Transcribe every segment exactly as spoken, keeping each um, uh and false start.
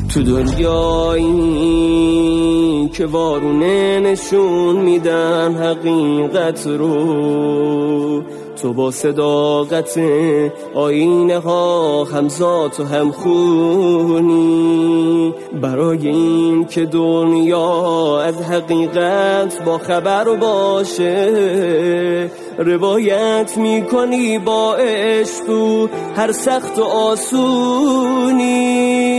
تو دنیایی که وارونه نشون میدن حقیقت رو، تو با صداقت آینه ها همزاد و همخونی، برای این که دنیا از حقیقت با خبر باشه، روایت میکنی با عشق تو هر سخت و آسونی.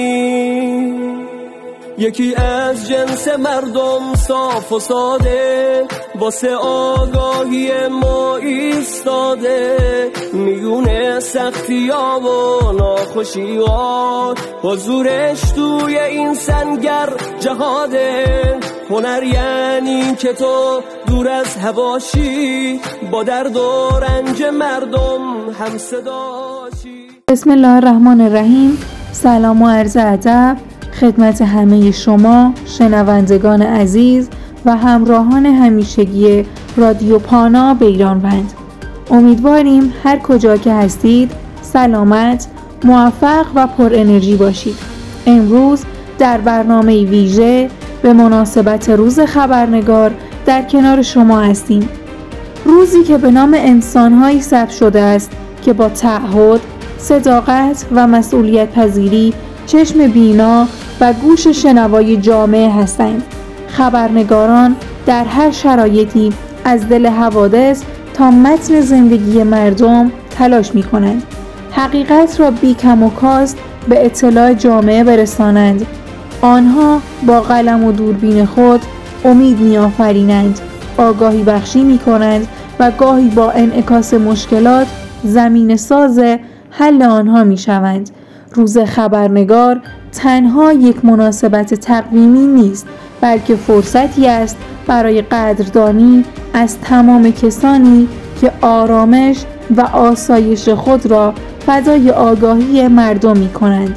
یکی از جنس مردم صاف و ساده، واسه آگاهی ما ایستاده، میونه سختی ها و ناخوشی ها، حضورش توی این سنگر جهاده. هنر یعنی که تو دور از هواشی، با درد و رنج مردم هم صداشی. بسم الله الرحمن الرحیم. سلام و عرض ادب خدمت همه شما شنوندگان عزیز و همراهان همیشگی رادیو پانا بیرانوند. امیدواریم هر کجا که هستید سلامت، موفق و پر انرژی باشید. امروز در برنامه ویژه به مناسبت روز خبرنگار در کنار شما هستیم. روزی که به نام انسان‌هایی ثبت شده است که با تعهد، صداقت و مسئولیت پذیری چشم بینا و گوش شنوای جامعه هستند. خبرنگاران در هر شرایطی از دل حوادث تا متن زندگی مردم تلاش می کنند. حقیقت را بی کم و کاست به اطلاع جامعه برسانند. آنها با قلم و دوربین خود امید می آفرینند، آگاهی بخشی می کنند و گاهی با انعکاس مشکلات زمین ساز حل آنها می شوند. روز خبرنگار تنها یک مناسبت تقویمی نیست، بلکه فرصتی است برای قدردانی از تمام کسانی که آرامش و آسایش خود را فدای آگاهی مردم می کنند.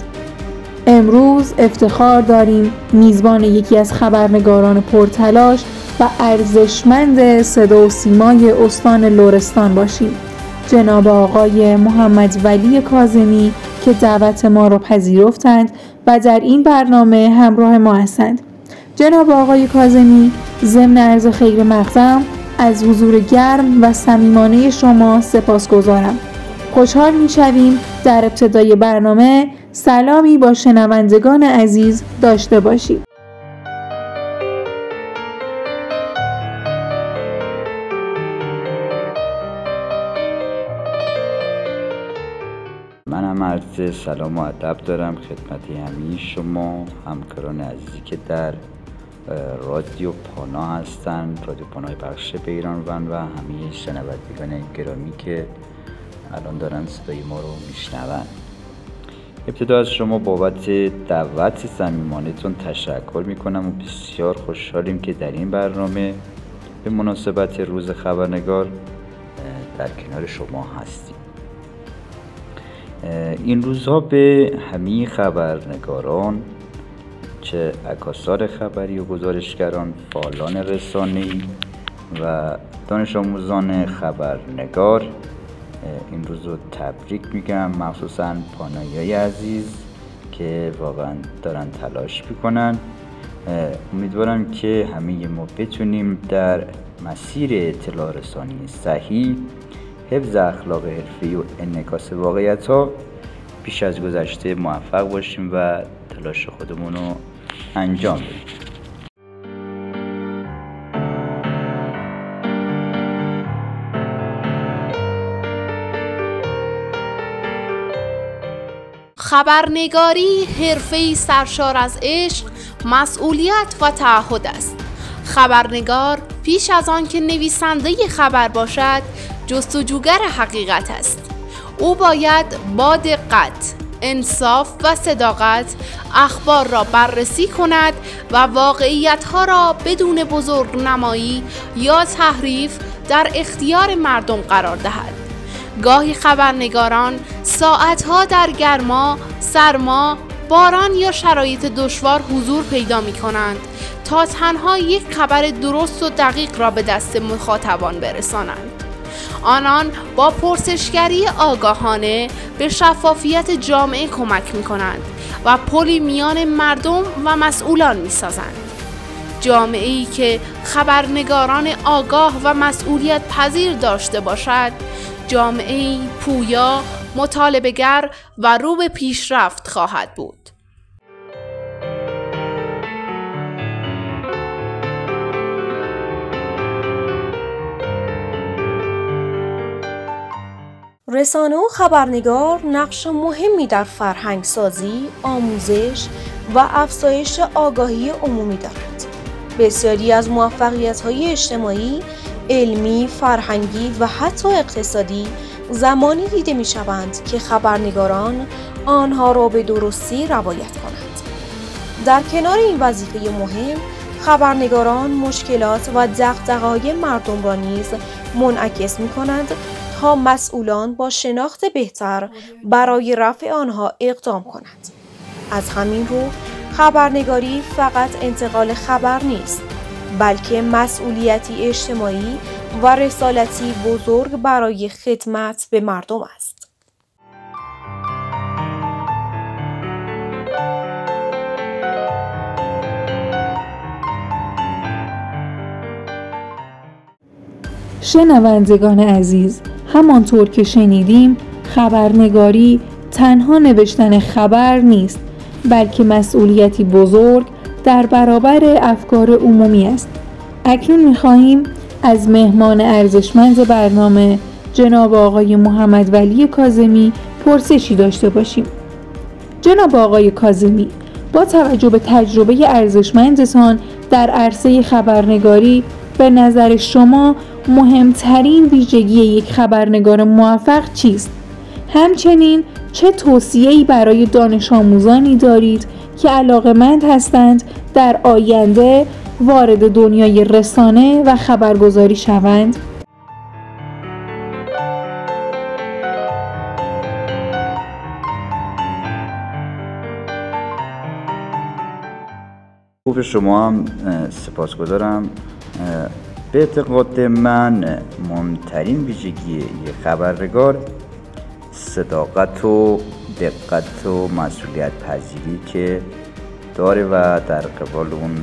امروز افتخار داریم میزبان یکی از خبرنگاران پرتلاش و ارزشمند صدا و سیمای استان لرستان باشیم، جناب آقای محمد ولی کاظمی که دعوت ما را پذیرفتند و در این برنامه همراه ما هستند. جناب آقای کاظمی، ضمن عرض خیر مقدم از حضور گرم و صمیمانه شما سپاسگزارم. خوشحال می‌شویم در ابتدای برنامه سلامی با شنوندگان عزیز داشته باشید. منم عرض سلام و ادب دارم خدمت همه شما همکاران عزیزی که در رادیو پانا هستند، رادیو پانای بخش بیرانوند و همه شنوندگان گرامی که الان دارن صدای ما رو میشنوند. ابتدا از شما بابت دعوت صمیمانه‌تون تشکر میکنم و بسیار خوشحالیم که در این برنامه به مناسبت روز خبرنگار در کنار شما هستیم. این روزها به همه خبرنگاران، چه عکاسان خبری و گزارشگران، فعالان رسانه‌ای و دانش آموزان خبرنگار این روز رو تبریک میگم، مخصوصا پانایی‌های عزیز که واقعا دارن تلاش میکنن. امیدوارم که همه ما بتونیم در مسیر اطلاع رسانی صحیح، حفظ اخلاق حرفه‌ای و انعکاس واقعیت‌ها بیش از گذشته موفق باشیم و تلاش خودمون رو انجام بدیم. خبرنگاری حرفه‌ای سرشار از عشق، مسئولیت و تعهد است. خبرنگار پیش از آن که نویسنده خبر باشد، جستجوگر حقیقت است. او باید با دقت، انصاف و صداقت اخبار را بررسی کند و واقعیت‌ها را بدون بزرگنمایی یا تحریف در اختیار مردم قرار دهد. گاهی خبرنگاران ساعتها در گرما، سرما، باران یا شرایط دشوار حضور پیدا می کنند تا تنها یک خبر درست و دقیق را به دست مخاطبان برسانند. آنان با پرسشگری آگاهانه به شفافیت جامعه کمک می کنند و پلی میان مردم و مسئولان می‌سازند. جامعه‌ای که خبرنگاران آگاه و مسئولیت پذیر داشته باشد، جامعه‌ای پویا، مطالبه‌گر و رو به پیشرفت خواهد بود. رسانه و خبرنگار نقش مهمی در فرهنگسازی، آموزش و افزایش آگاهی عمومی دارد. بسیاری از موفقیت‌های اجتماعی، علمی، فرهنگی و حتی اقتصادی زمانی دیده می‌شوند که خبرنگاران آنها را به درستی روایت کنند. در کنار این وظیفه مهم، خبرنگاران مشکلات و دغدغه‌های مردم را نیز منعکس می‌کنند تا مسئولان با شناخت بهتر برای رفع آنها اقدام کنند. از همین رو خبرنگاری فقط انتقال خبر نیست، بلکه مسئولیتی اجتماعی و رسالتی بزرگ برای خدمت به مردم است. شنوندگان عزیز، همانطور که شنیدیم، خبرنگاری تنها نوشتن خبر نیست، بلکه مسئولیتی بزرگ در برابر افکار عمومی است. اکنون می‌خواهیم از مهمان ارزشمند برنامه جناب آقای محمد ولی کاظمی پرسشی داشته باشیم. جناب آقای کاظمی، با توجه به تجربه ارزشمندتان در عرصه خبرنگاری، به نظر شما مهمترین ویژگی یک خبرنگار موفق چیست؟ همچنین چه توصیه‌ای برای دانش آموزانی دارید که علاقه‌مند هستند در آینده وارد دنیای رسانه و خبرگزاری شوند؟ خوب شما هم سپاسگزارم. به اعتقاد من مهمترین ویژگی یک خبرنگار صداقت و دقت و مسئولیت پذیری که داره و در قبال اون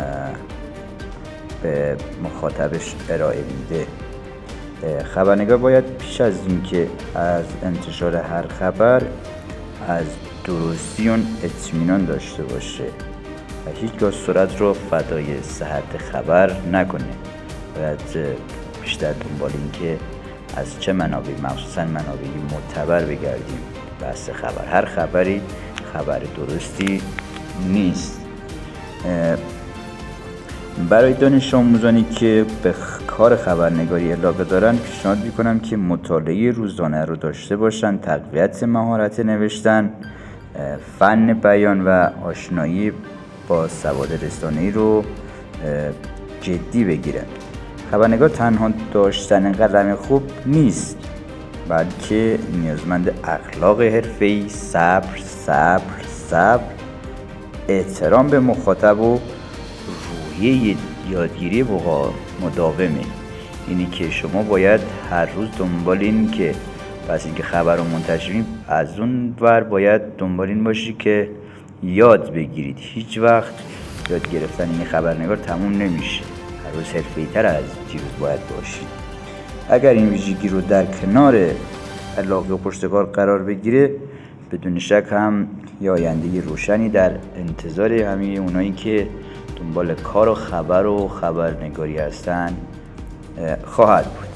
به مخاطبش ارائه میده. خبرنگار باید پیش از اینکه از انتشار هر خبر از درستی اون اطمینان داشته باشه و هیچگاه سرعت رو فدای صحت خبر نکنه. باید بیشتر دنبال این که از چه منابعی، مخصوصا منابعی معتبر بگردیم بحث خبر. هر خبری خبر درستی نیست. برای دانش آموزانی که به کار خبرنگاری علاقه دارن پیشنهاد میکنم که مطالعه روزانه رو داشته باشن، تقویت مهارت نوشتن، فن بیان و آشنایی با سواد رسانه‌ای رو جدی بگیرن. خبرنگار تنها داشتن قلم خوب نیست، بلکه نیازمند اخلاق حرفه‌ای، صبر، صبر، صبر، احترام به مخاطب و روحیه یادگیری مداومه. اینی که شما باید هر روز دنبال این که پس اینکه خبر رو منتشرین، از اون ور باید دنبال این باشی که یاد بگیرید. هیچ وقت یاد گرفتن این خبرنگار تموم نمیشه. هر روز حرفه‌ای‌تر از دیروز باید باشید. اگر این ویژگی رو در کنار علاقه و پشتکار قرار بگیره، بدون شک هم یه آینده روشنی در انتظار همه اونایی که دنبال کار و خبر و خبرنگاری هستن خواهد بود.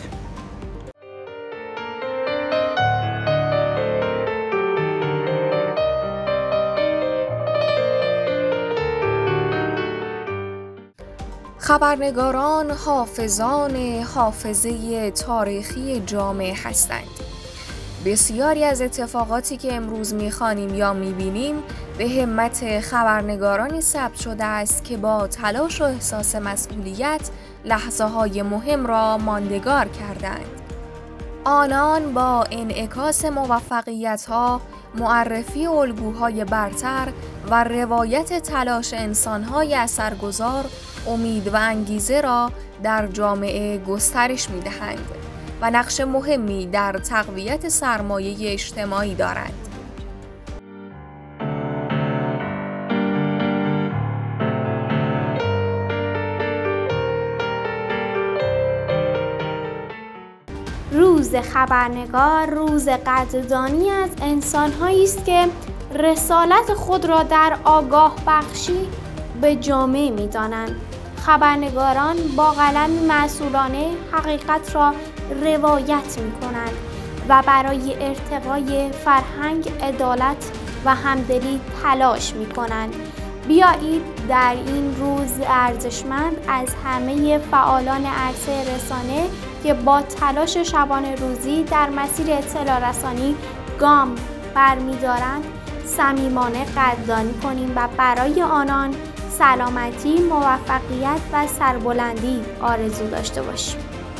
خبرنگاران حافظان حافظه تاریخی جامعه هستند. بسیاری از اتفاقاتی که امروز می‌خوانیم یا می‌بینیم به همت خبرنگارانی ثبت شده است که با تلاش و احساس مسئولیت لحظه‌های مهم را ماندگار کردند. آنان با انعکاس موفقیت‌ها، معرفی الگوهای برتر و روایت تلاش انسان‌های اثرگذار، امید و انگیزه را در جامعه گسترش می‌دهند و نقش مهمی در تقویت سرمایه اجتماعی دارند. روز خبرنگار روز قدردانی از انسان‌هایی است که رسالت خود را در آگاه بخشی به جامعه می‌دانند. خبرنگاران با قلم مسئولانه حقیقت را روایت می‌کنند و برای ارتقای فرهنگ عدالت و همدلی تلاش می‌کنند. بیایید در این روز ارزشمند از همه فعالان عرصه رسانه که با تلاش شبانه روزی در مسیر اطلاع رسانی گام برمی‌دارند صمیمانه قدردانی کنیم و برای آنان سلامتی، موفقیت و سربلندی آرزو داشته باشیم.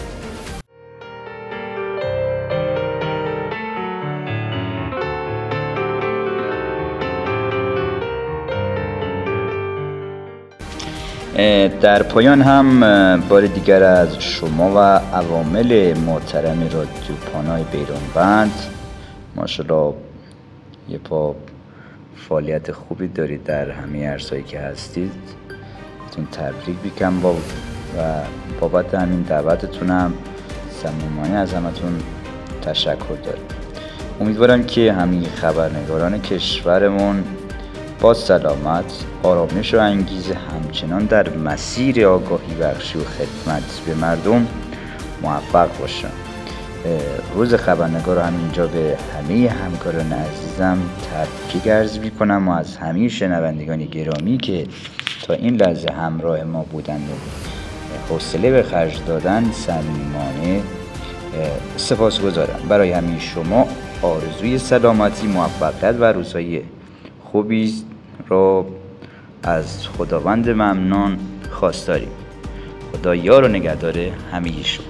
در پایان هم بار دیگر از شما و عوامل محترم رادیو پانای بیرانوند ماشاءالله یه پا فعالیت خوبی دارید در همه عرصه‌ای که هستید. بهتون تبریک میگم با و بابت همین دعوتتونم صمیمانه از همتون تشکر دارم. امیدوارم که همین خبرنگاران کشورمون با سلامت، آرامش و انگیزه همچنان در مسیر آگاهی بخشی و خدمت به مردم موفق باشن. روز خبرنگار رو همینجا به همه همکاران عزیزم تبریک عرض می‌کنم و از همه شنوندگان گرامی که تا این لحظه همراه ما بودند و حوصله به خرج دادن صمیمانه سپاسگزارم. برای همه شما آرزوی سلامتی، موفقیت و روزهای خوبی رو از خداوند ممنون خواستاریم. خدا یار و نگهدار همه شما.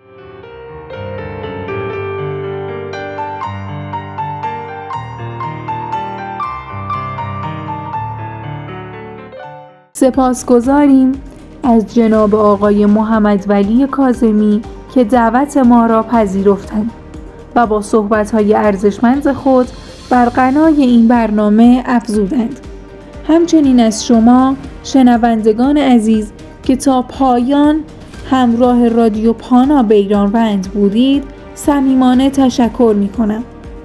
سپاسگزاریم از جناب آقای محمد ولی کاظمی که دعوت ما را پذیرفتند و با صحبت‌های ارزشمند خود بر غنای این برنامه افزودند. همچنین از شما شنوندگان عزیز که تا پایان همراه رادیو پانا بیرانوند بودید صمیمانه تشکر می‌کنم.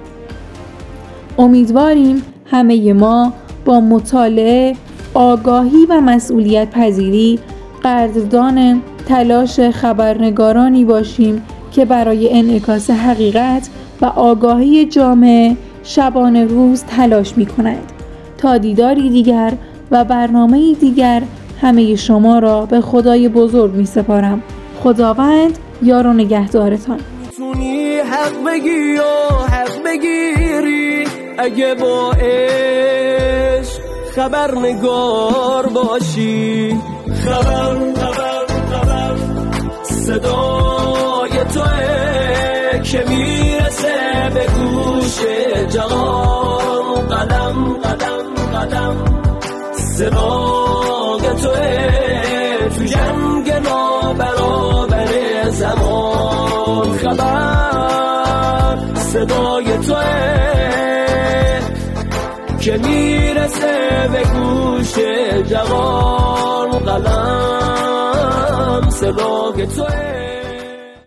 امیدواریم همه ما با مطالعه، آگاهی و مسئولیت پذیری قدردان تلاش خبرنگارانی باشیم که برای انعکاس حقیقت و آگاهی جامعه شبانه روز تلاش می کنند. تا دیداری دیگر و برنامه دیگر همه شما را به خدای بزرگ می سپارم. خداوند یار و نگهدارتان. میتونی حق بگی و حق بگیری اگه با عشق خبرنگار باشی. خبر خبر خبر صدای توئه که میرسه به گوش جهان. قدم قدم قدم صدای توئه تو جنگ نابرابر زمان. خبر صدای توئه که میرسه به گوش جوان. قلم صدای توئه